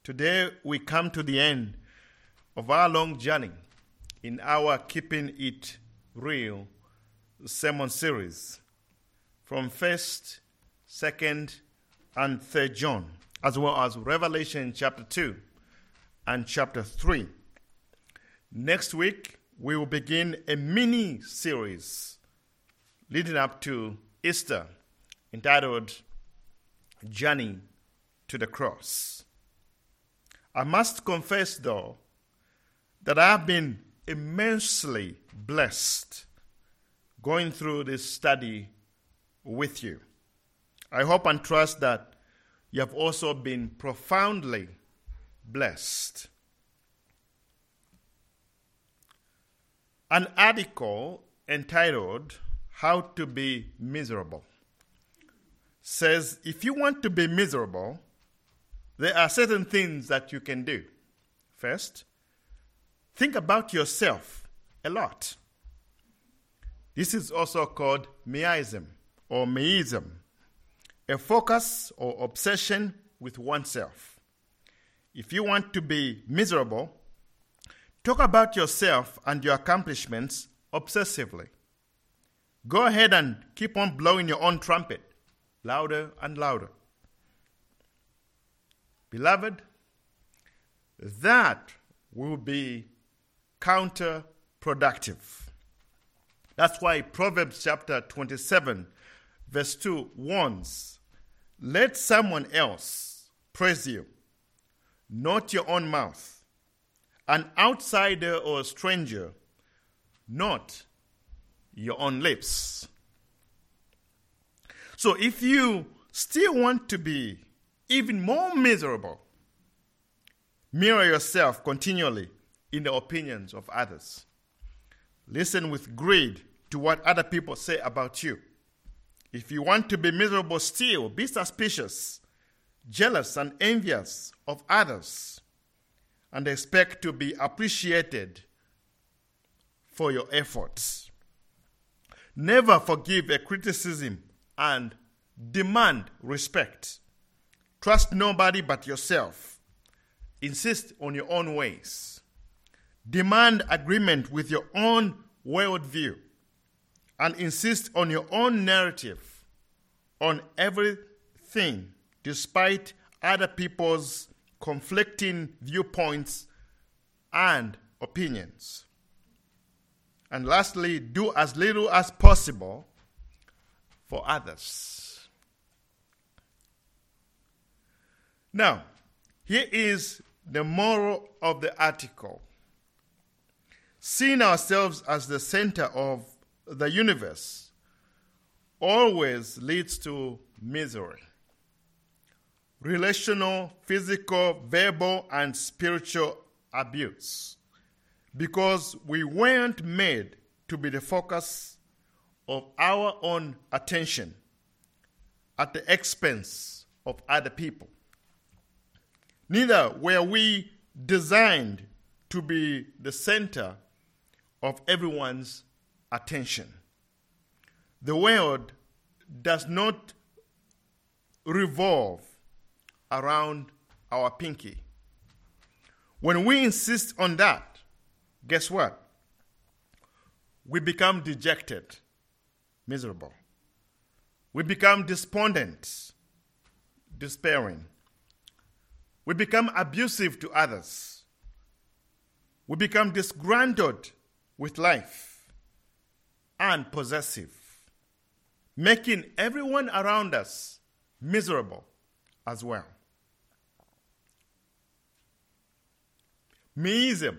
Today we come to the end of our long journey in our Keeping It Real sermon series from 1st, 2nd, and 3rd John, as well as Revelation chapter 2 and chapter 3. Next week, we will begin a mini-series leading up to Easter entitled Journey to the Cross. I must confess, though, that I have been immensely blessed going through this study with you. I hope and trust that you have also been profoundly blessed. An article entitled How to Be Miserable says if you want to be miserable, there are certain things that you can do. First, think about yourself a lot. This is also called meism or meism, a focus or obsession with oneself. If you want to be miserable, talk about yourself and your accomplishments obsessively. Go ahead and keep on blowing your own trumpet, louder and louder. Beloved, that will be counterproductive. That's why Proverbs chapter 27, verse 2 warns, let someone else praise you, not your own mouth, an outsider or a stranger, not your own lips. So if you still want to be even more miserable, mirror yourself continually in the opinions of others. Listen with greed to what other people say about you. If you want to be miserable still, be suspicious, jealous, and envious of others, and expect to be appreciated for your efforts. Never forgive a criticism and demand respect. Trust nobody but yourself. Insist on your own ways. Demand agreement with your own worldview. And insist on your own narrative on everything, despite other people's conflicting viewpoints and opinions. And lastly, do as little as possible for others. Now, here is the moral of the article. Seeing ourselves as the center of the universe always leads to misery. Relational, physical, verbal, and spiritual abuse. Because we weren't made to be the focus of our own attention at the expense of other people. Neither were we designed to be the center of everyone's attention. The world does not revolve around our pinky. When we insist on that, guess what? We become dejected, miserable. We become despondent, despairing. We become abusive to others. We become disgruntled with life and possessive, making everyone around us miserable as well. Meism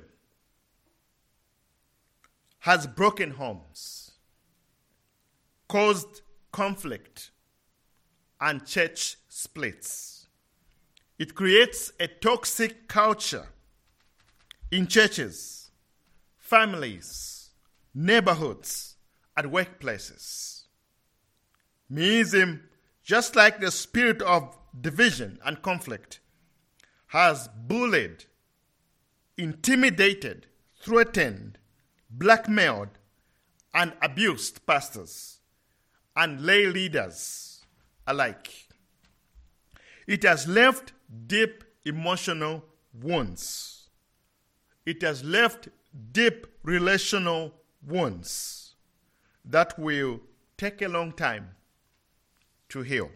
has broken homes, caused conflict, and church splits. It creates a toxic culture in churches, families, neighborhoods, and workplaces. Meism, just like the spirit of division and conflict, has bullied, intimidated, threatened, blackmailed, and abused pastors and lay leaders alike. It has left deep emotional wounds. It has left deep relational wounds that will take a long time to heal.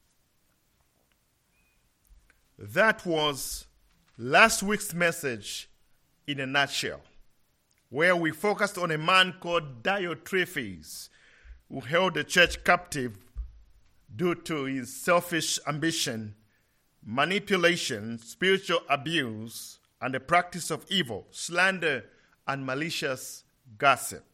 That was last week's message in a nutshell, where we focused on a man called Diotrephes, who held the church captive due to his selfish ambition, manipulation, spiritual abuse, and the practice of evil, slander, and malicious gossip.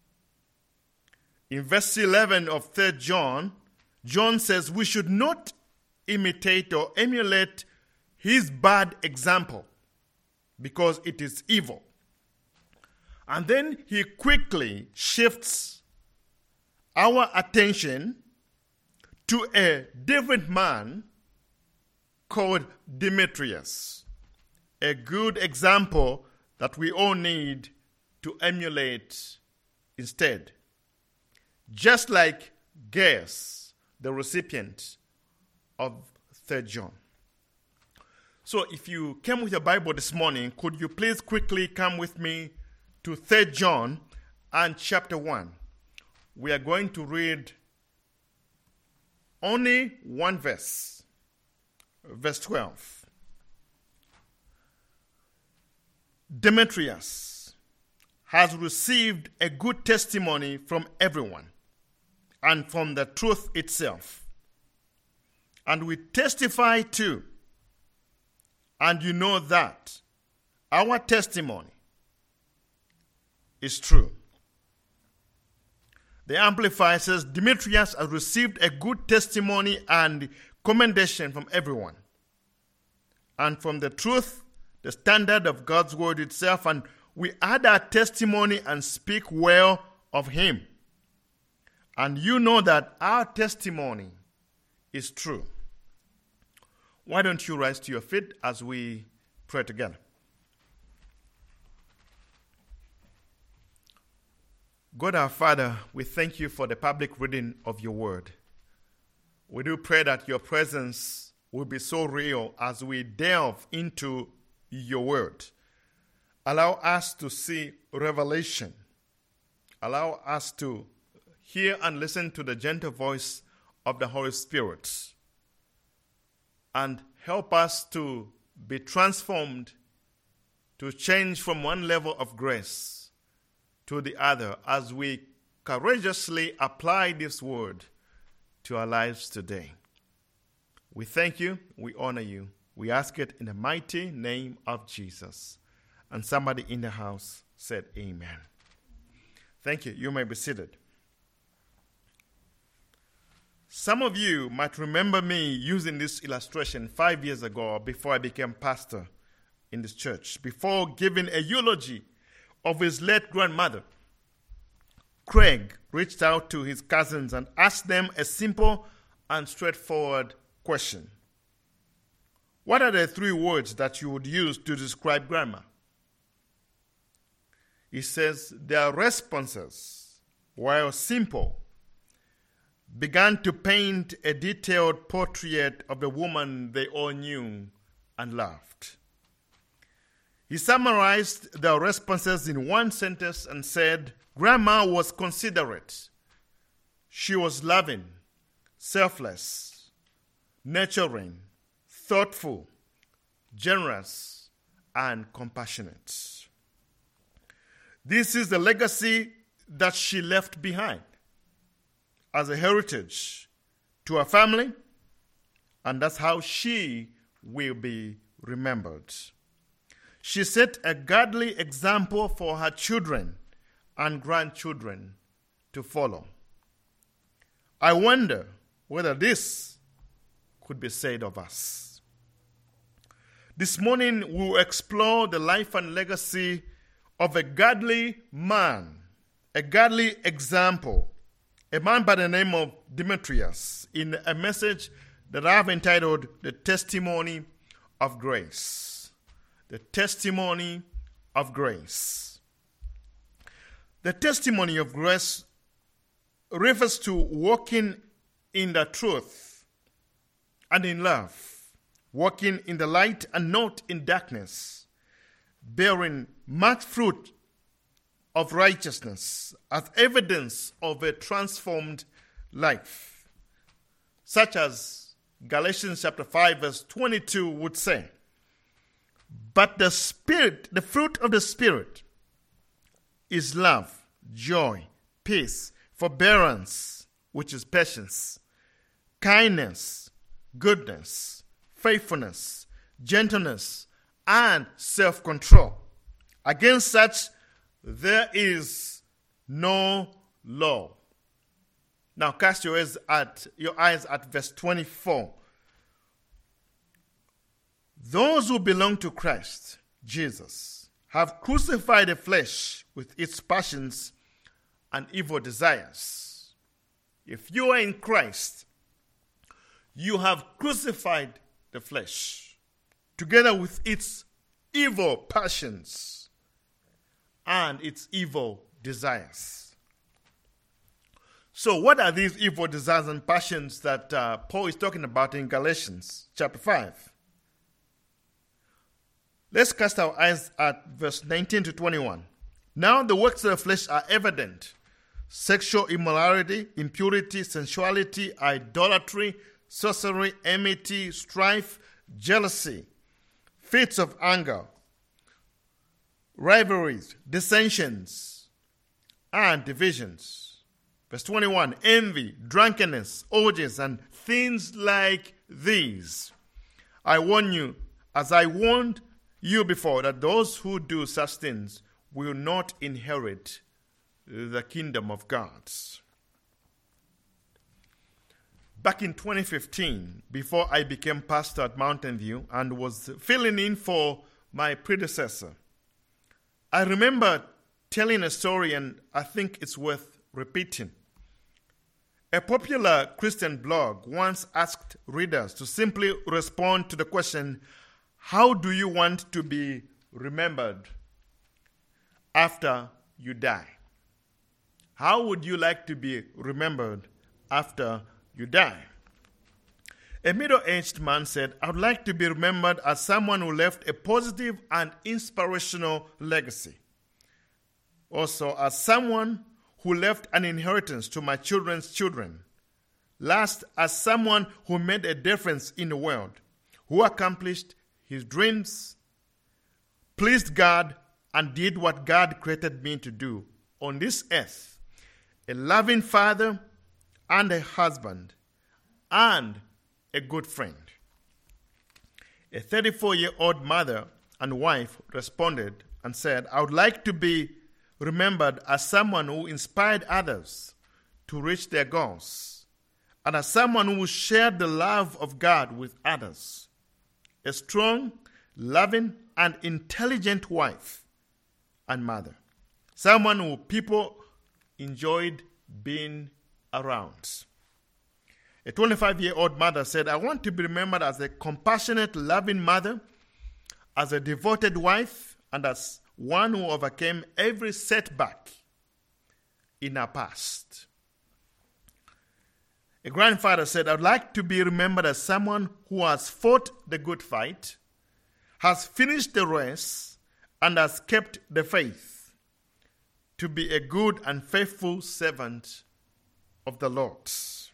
In verse 11 of 3 John, John says we should not imitate or emulate his bad example because it is evil. And then he quickly shifts our attention to a different man called Demetrius, a good example that we all need to emulate instead. Just like Gaius, the recipient of 3 John. So if you came with your Bible this morning, could you please quickly come with me to 3 John and chapter 1. We are going to read only one verse, verse 12. Demetrius has received a good testimony from everyone and from the truth itself. And we testify too, and you know that our testimony is true. The Amplifier says, Demetrius has received a good testimony and commendation from everyone, and from the truth, the standard of God's word itself, and we add our testimony and speak well of him. And you know that our testimony is true. Why don't you rise to your feet as we pray together? God our Father, we thank you for the public reading of your word. We do pray that your presence will be so real as we delve into your word. Allow us to see revelation. Allow us to hear and listen to the gentle voice of the Holy Spirit. And help us to be transformed, to change from one level of grace to the other as we courageously apply this word to our lives today. We thank you. We honor you. We ask it in the mighty name of Jesus. And somebody in the house said amen. Thank you. You may be seated. Some of you might remember me using this illustration 5 years ago before I became pastor in this church, before giving a eulogy of his late grandmother. Craig reached out to his cousins and asked them a simple and straightforward question. What are the 3 words that you would use to describe Grandma? He says their responses, while simple, began to paint a detailed portrait of the woman they all knew and loved. He summarized their responses in one sentence and said, Grandma was considerate. She was loving, selfless, nurturing, thoughtful, generous, and compassionate. This is the legacy that she left behind as a heritage to her family, and that's how she will be remembered. She set a godly example for her children and grandchildren to follow. I wonder whether this could be said of us. This morning we will explore the life and legacy of a godly man, a godly example, a man by the name of Demetrius, in a message that I have entitled The Testimony of Grace. The Testimony of Grace. The testimony of grace refers to walking in the truth and in love walking in the light and not in darkness, bearing much fruit of righteousness as evidence of a transformed life, such as Galatians chapter 5 verse 22 would say. But the fruit of the Spirit is love, joy, peace, forbearance, which is patience, kindness, goodness, faithfulness, gentleness, and self-control. Against such there is no law. Now cast your eyes at verse 24. Those who belong to Christ Jesus have crucified the flesh with its passions and evil desires. If you are in Christ, you have crucified the flesh together with its evil passions and its evil desires. So what are these evil desires and passions that Paul is talking about in Galatians chapter 5? Let's cast our eyes at verse 19 to 21. Now the works of the flesh are evident: sexual immorality, impurity, sensuality, idolatry, sorcery, enmity, strife, jealousy, fits of anger, rivalries, dissensions, and divisions. Verse 21, envy, drunkenness, orgies, and things like these. I warn you, as I warned you before, that those who do such things will not inherit the kingdom of God. Back in 2015, before I became pastor at Mountain View and was filling in for my predecessor, I remember telling a story, and I think it's worth repeating. A popular Christian blog once asked readers to simply respond to the question, how do you want to be remembered after you die? How would you like to be remembered after you die? A middle-aged man said, I would like to be remembered as someone who left a positive and inspirational legacy. Also, as someone who left an inheritance to my children's children. Last, as someone who made a difference in the world, who accomplished his dreams, pleased God, and did what God created me to do on this earth. A loving father and a husband and a good friend. A 34-year-old mother and wife responded and said, I would like to be remembered as someone who inspired others to reach their goals and as someone who shared the love of God with others. A strong, loving, and intelligent wife and mother. Someone who people enjoyed being around. A 25-year-old mother said, I want to be remembered as a compassionate, loving mother, as a devoted wife, and as one who overcame every setback in her past. A grandfather said, I'd like to be remembered as someone who has fought the good fight, has finished the race, and has kept the faith, to be a good and faithful servant of the Lord.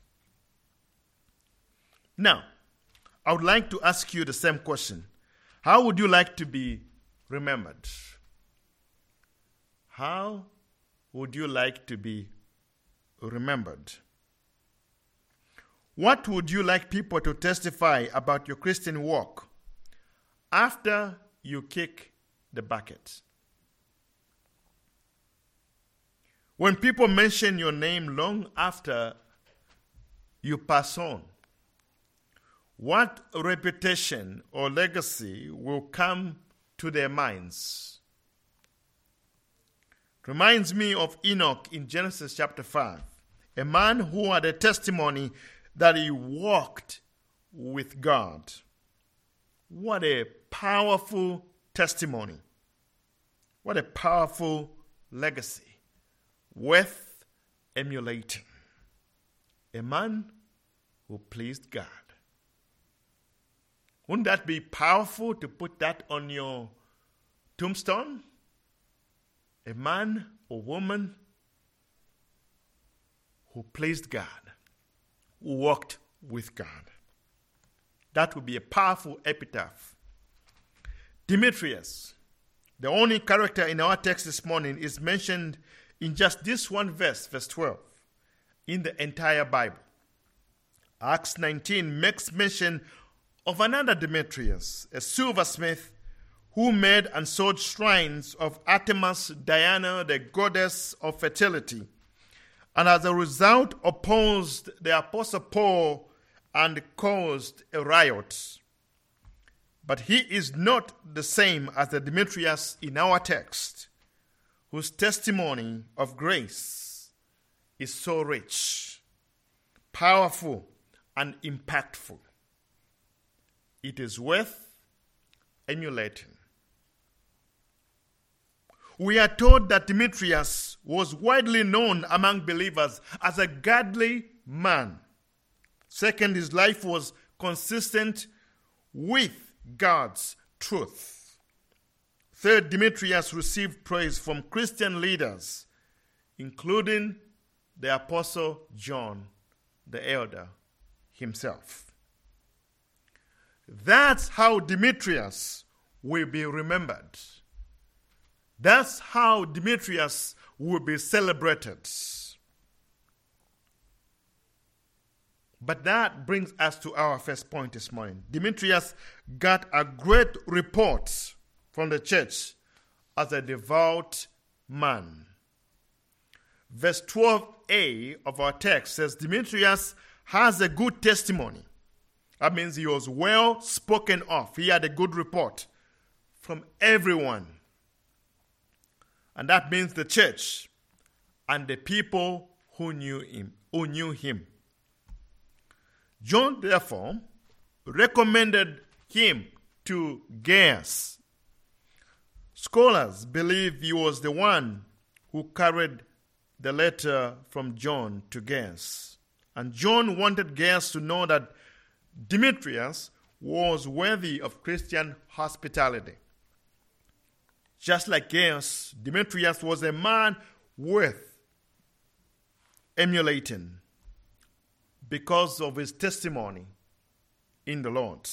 Now, I would like to ask you the same question. How would you like to be remembered? How would you like to be remembered? What would you like people to testify about your Christian walk after you kick the bucket? When people mention your name long after you pass on, what reputation or legacy will come to their minds? Reminds me of Enoch in Genesis chapter 5, a man who had a testimony that he walked with God. What a powerful testimony. What a powerful legacy worth emulating. A man who pleased God. Wouldn't that be powerful to put that on your tombstone? A man or woman who pleased God, who walked with God. That would be a powerful epitaph. Demetrius, the only character in our text this morning, is mentioned in just this one verse, verse 12, in the entire Bible. Acts 19 makes mention of another Demetrius, a silversmith who made and sold shrines of Artemis, Diana, the goddess of fertility, and as a result opposed the Apostle Paul and caused a riot. But he is not the same as the Demetrius in our text, whose testimony of grace is so rich, powerful, and impactful. It is worth emulating. We are told that Demetrius was widely known among believers as a godly man. Second, his life was consistent with God's truth. Third, Demetrius received praise from Christian leaders, including the Apostle John, the elder himself. That's how Demetrius will be remembered. That's how Demetrius will be celebrated. But that brings us to our first point this morning. Demetrius got a great report from the church as a devout man. Verse 12a of our text says Demetrius has a good testimony. That means he was well spoken of. He had a good report from everyone. And that means the church and the people who knew him. John, therefore, recommended him to Gaius. Scholars believe he was the one who carried the letter from John to Gaius. And John wanted Gaius to know that Demetrius was worthy of Christian hospitality. Just like Gaius, Demetrius was a man worth emulating because of his testimony in the Lord.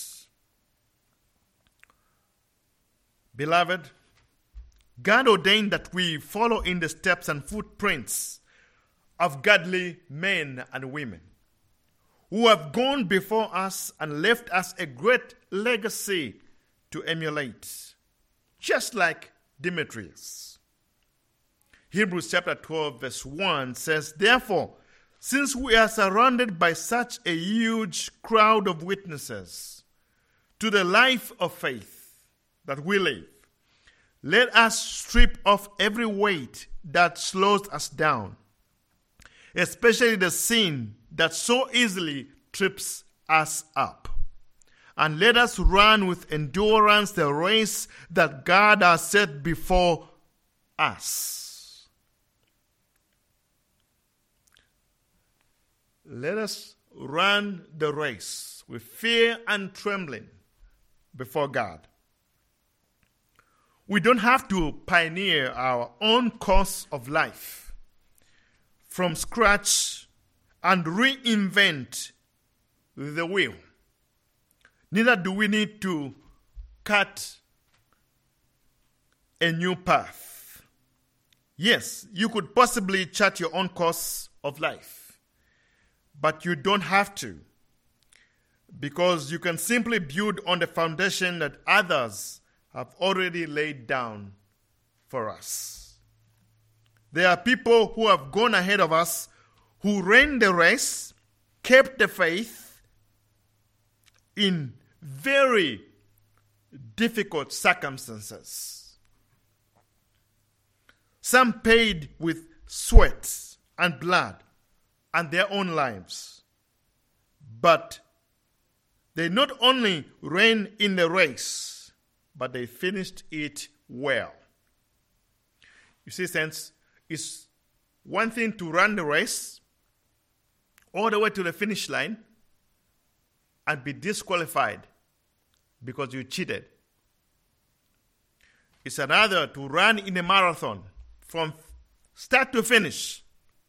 Beloved, God ordained that we follow in the steps and footprints of godly men and women who have gone before us and left us a great legacy to emulate, just like Demetrius. Hebrews chapter 12 verse 1 says, "Therefore, since we are surrounded by such a huge crowd of witnesses to the life of faith that we live, let us strip off every weight that slows us down, especially the sin that so easily trips us up. And let us run with endurance the race that God has set before us." Let us run the race with fear and trembling before God. We don't have to pioneer our own course of life from scratch and reinvent the wheel. Neither do we need to cut a new path. Yes, you could possibly chart your own course of life, but you don't have to, because you can simply build on the foundation that others have already laid down for us. There are people who have gone ahead of us who ran the race, kept the faith in very difficult circumstances. Some paid with sweat and blood and their own lives. But they not only ran in the race, but they finished it well. You see, saints, it's one thing to run the race all the way to the finish line and be disqualified because you cheated. It's another to run in a marathon from start to finish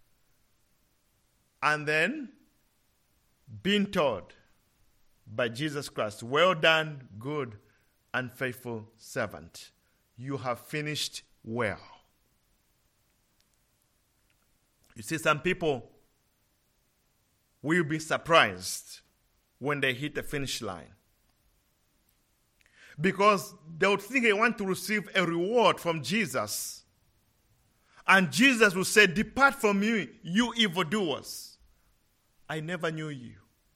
and then being told by Jesus Christ, well done, good and faithful servant. You have finished well. You see, some people will be surprised when they hit the finish line, because they would think they want to receive a reward from Jesus. And Jesus will say, depart from me, you evildoers. I never knew you.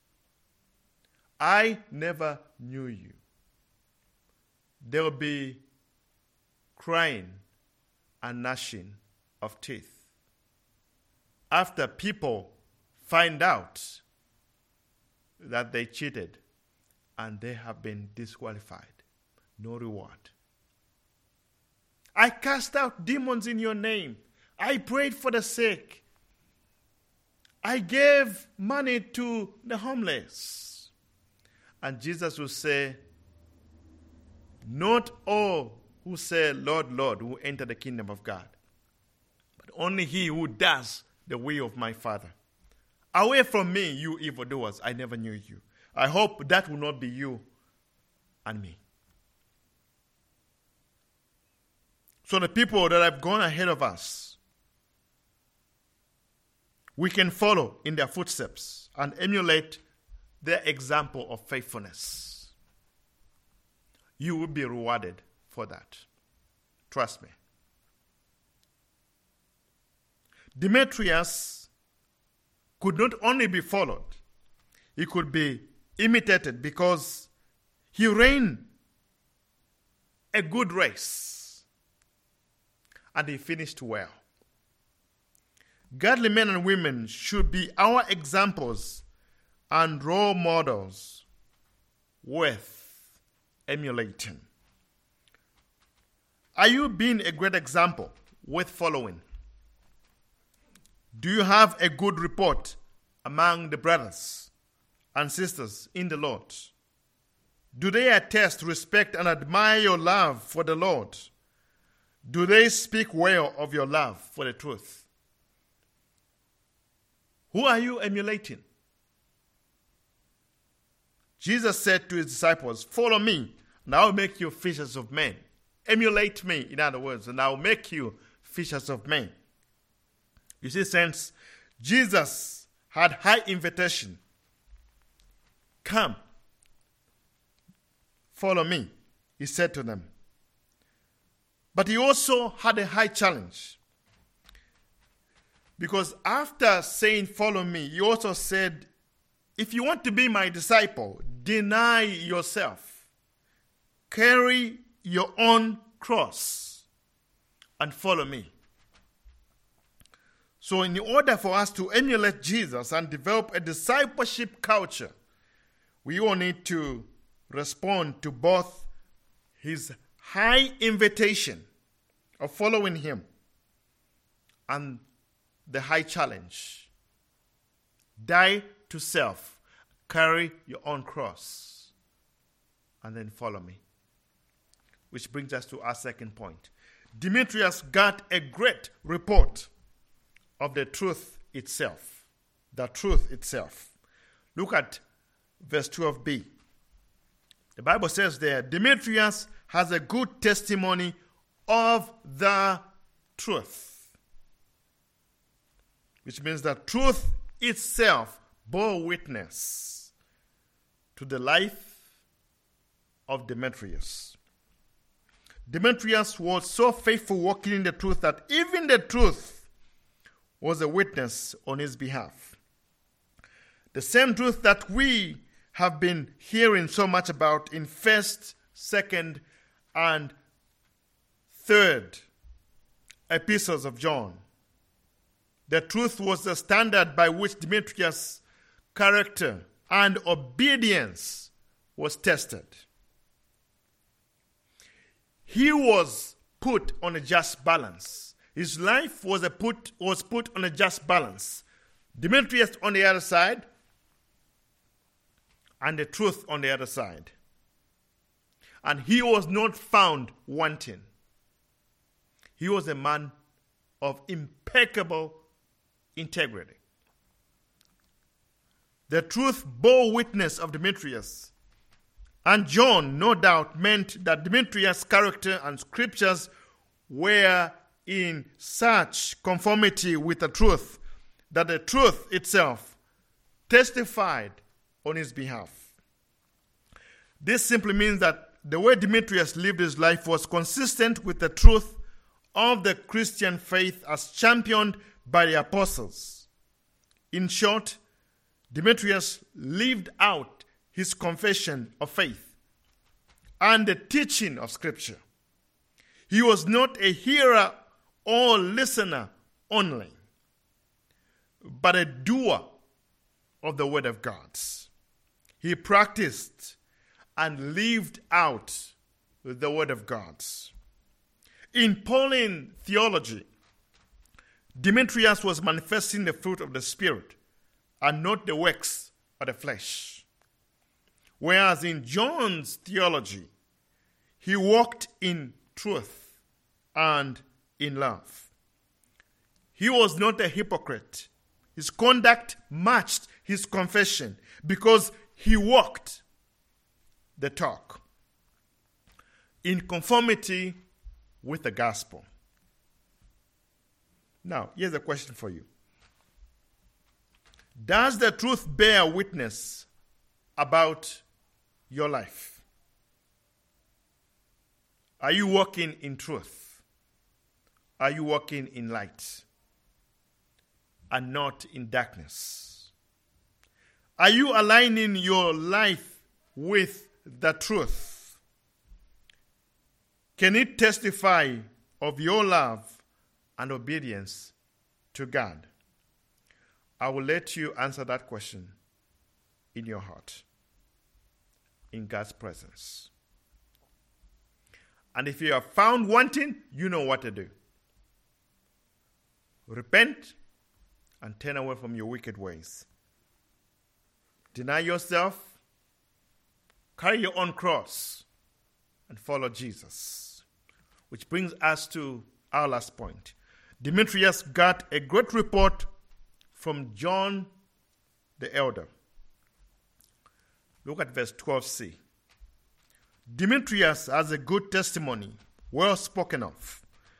I never knew you. There will be crying and gnashing of teeth after people find out that they cheated and they have been disqualified. No reward. I cast out demons in your name. I prayed for the sick. I gave money to the homeless. And Jesus will say, not all who say, Lord, Lord, will enter the kingdom of God, but only he who does the will of my Father. Away from me, you evildoers, I never knew you. I hope that will not be you and me. So the people that have gone ahead of us, we can follow in their footsteps and emulate their example of faithfulness. You will be rewarded for that. Trust me. Demetrius could not only be followed, he could be imitated because he ran a good race and he finished well. Godly men and women should be our examples and role models worth emulating. Are you being a great example worth following? Do you have a good report among the brothers and sisters in the Lord? Do they attest, respect, and admire your love for the Lord? Do they speak well of your love for the truth? Who are you emulating? Jesus said to his disciples, follow me, and I will make you fishers of men. Emulate me, in other words, and I will make you fishers of men. You see, saints, Jesus had high invitation. Come, follow me, he said to them. But he also had a high challenge. Because after saying, follow me, he also said, if you want to be my disciple, deny yourself. Carry your own cross and follow me. So in order for us to emulate Jesus and develop a discipleship culture, we all need to respond to both his high invitation of following him and the high challenge. Die to self, carry your own cross, and then follow me. Which brings us to our second point. Demetrius got a great report of the truth itself. The truth itself. Look at verse 12b. The Bible says there, Demetrius has a good testimony of the truth. Which means that truth itself bore witness to the life of Demetrius. Demetrius was so faithful walking in the truth that even the truth was a witness on his behalf. The same truth that we have been hearing so much about in 1st, 2nd, and 3rd epistles of John. The truth was the standard by which Demetrius' character and obedience was tested. He was put on a just balance. His life was put on a just balance. Demetrius on the other side, and the truth on the other side. and he was not found wanting. He was a man of impeccable integrity. The truth bore witness of Demetrius, and John no doubt meant that Demetrius' character and scriptures were in such conformity with the truth that the truth itself testified on his behalf. This simply means that the way Demetrius lived his life was consistent with the truth of the Christian faith as championed by the apostles. In short, Demetrius lived out his confession of faith and the teaching of Scripture. He was not a hearer or listener only, but a doer of the Word of God. He practiced and lived out the Word of God. In Pauline theology, Demetrius was manifesting the fruit of the Spirit and not the works of the flesh. Whereas in John's theology, he walked in truth and in love. He was not a hypocrite. His conduct matched his confession because he walked the talk in conformity with the gospel. Now, here's a question for you. Does the truth bear witness about your life? Are you walking in truth? Are you walking in light and not in darkness? Are you aligning your life with the truth? Can it testify of your love and obedience to God? I will let you answer that question in your heart, in God's presence. And if you are found wanting, you know what to do. Repent and turn away from your wicked ways. Deny yourself, carry your own cross, and follow Jesus. Which brings us to our last point. Demetrius got a great report from John the elder. Look at verse 12c. Demetrius has a good testimony, well spoken of.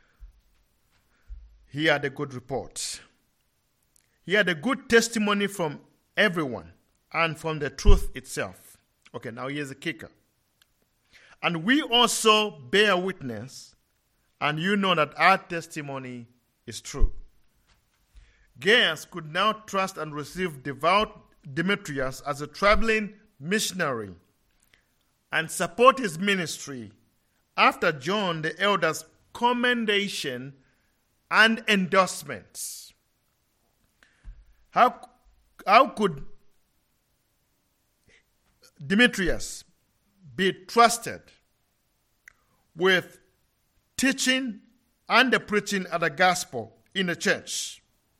He had a good report. He had a good testimony from everyone and from the truth itself. Okay, now here's the kicker. And we also bear witness, and you know that our testimony is true. Gaius could now trust and receive devout Demetrius as a traveling missionary and support his ministry after John the elder's commendation and endorsements. How could Demetrius be trusted with teaching and the preaching of the gospel in the church?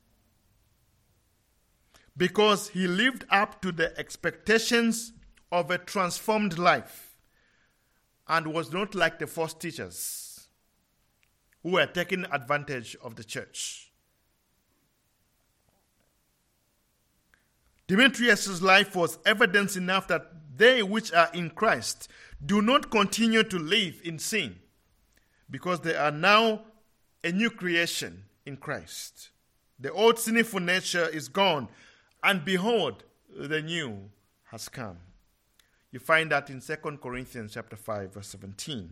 Because he lived up to the expectations of a transformed life and was not like the false teachers who were taking advantage of the church. Demetrius' life was evidence enough that they which are in Christ do not continue to live in sin, because they are now a new creation in Christ. The old sinful nature is gone, and behold, the new has come. You find that in 2 Corinthians chapter 5, verse 17.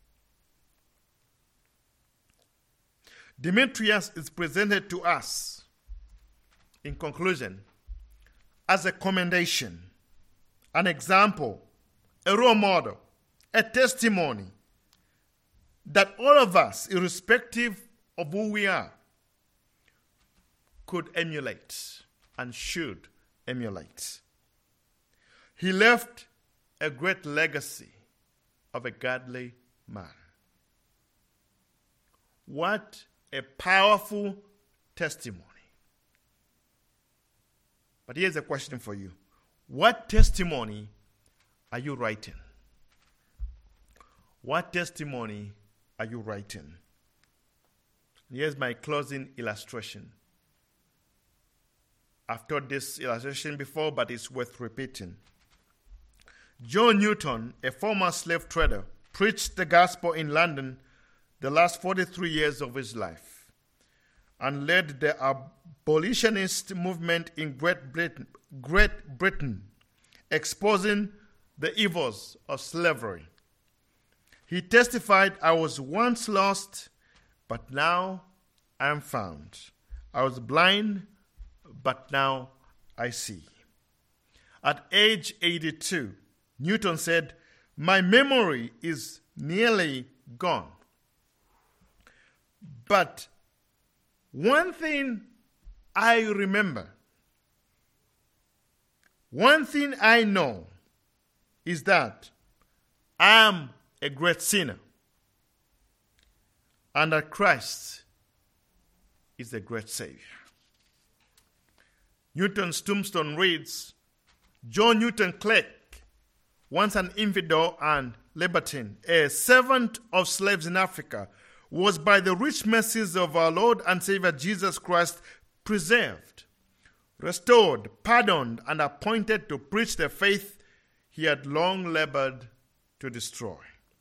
Demetrius is presented to us, in conclusion, as a commendation, an example, a role model, a testimony that all of us, irrespective of who we are, could emulate and should emulate. He left a great legacy of a godly man. What a powerful testimony. But here's a question for you. What testimony are you writing? What testimony are you writing? Here's my closing illustration. I've taught this illustration before, but it's worth repeating. John Newton, a former slave trader, preached the gospel in London the last 43 years of his life and led the abolitionist movement in Great Britain, exposing the evils of slavery. He testified, "I was once lost, but now I am found. I was blind, but now I see." At age 82, Newton said, "My memory is nearly gone. But one thing I remember, one thing I know is that I am a great sinner and that Christ is a great Savior." Newton's tombstone reads, "John Newton Clegg, once an infidel and libertine, a servant of slaves in Africa, was by the rich mercies of our Lord and Savior Jesus Christ preserved, restored, pardoned, and appointed to preach the faith he had long labored to destroy."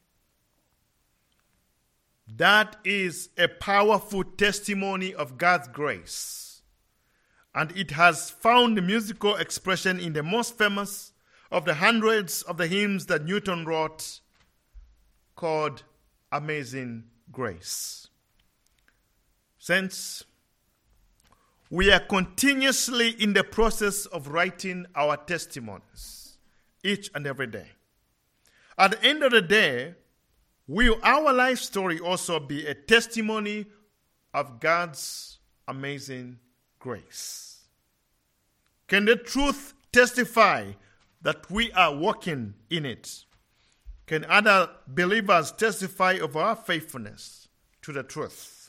That is a powerful testimony of God's grace, and it has found musical expression in the most famous of the hundreds of the hymns that Newton wrote, called Amazing Grace. Saints, we are continuously in the process of writing our testimonies each and every day. At the end of the day, will our life story also be a testimony of God's amazing grace? Can the truth testify that we are walking in it? Can other believers testify of our faithfulness to the truth?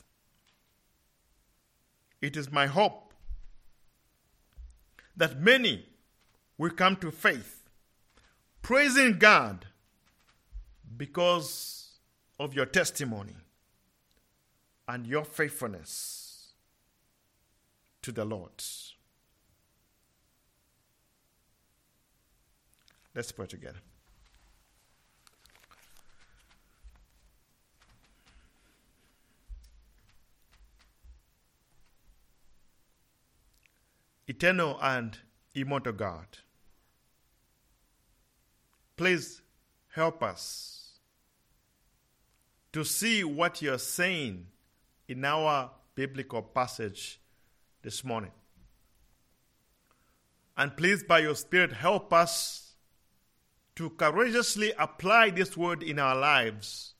It is my hope that many will come to faith, praising God because of your testimony and your faithfulness to the Lord. Let's pray together. Eternal and immortal God, please help us to see what you're saying in our biblical passage this morning. And please, by your Spirit, help us to courageously apply this word in our lives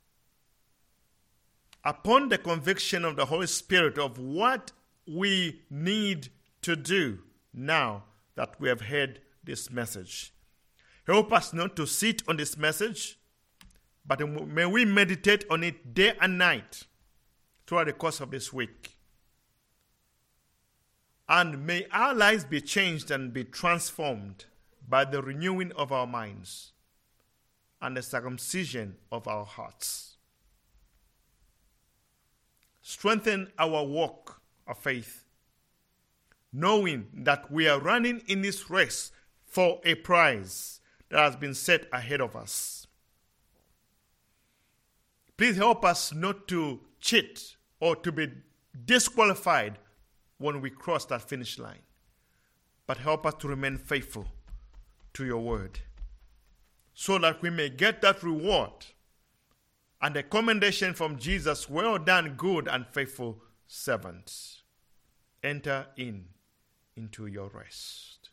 upon the conviction of the Holy Spirit of what we need to do now that we have heard this message. Help us not to sit on this message, but may we meditate on it day and night throughout the course of this week. And may our lives be changed and be transformed by the renewing of our minds and the circumcision of our hearts. Strengthen our walk of faith, knowing that we are running in this race for a prize that has been set ahead of us. Please help us not to cheat or to be disqualified when we cross that finish line, but help us to remain faithful to your word so that we may get that reward and the commendation from Jesus, "Well done, good and faithful servant. Enter into your rest."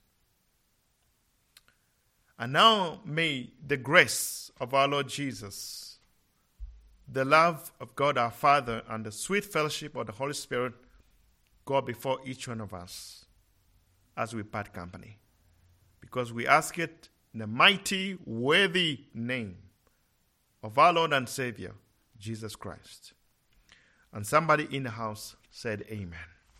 And now may the grace of our Lord Jesus, the love of God our Father, and the sweet fellowship of the Holy Spirit go before each one of us as we part company. Because we ask it in the mighty, worthy name of our Lord and Savior, Jesus Christ. And somebody in the house said amen.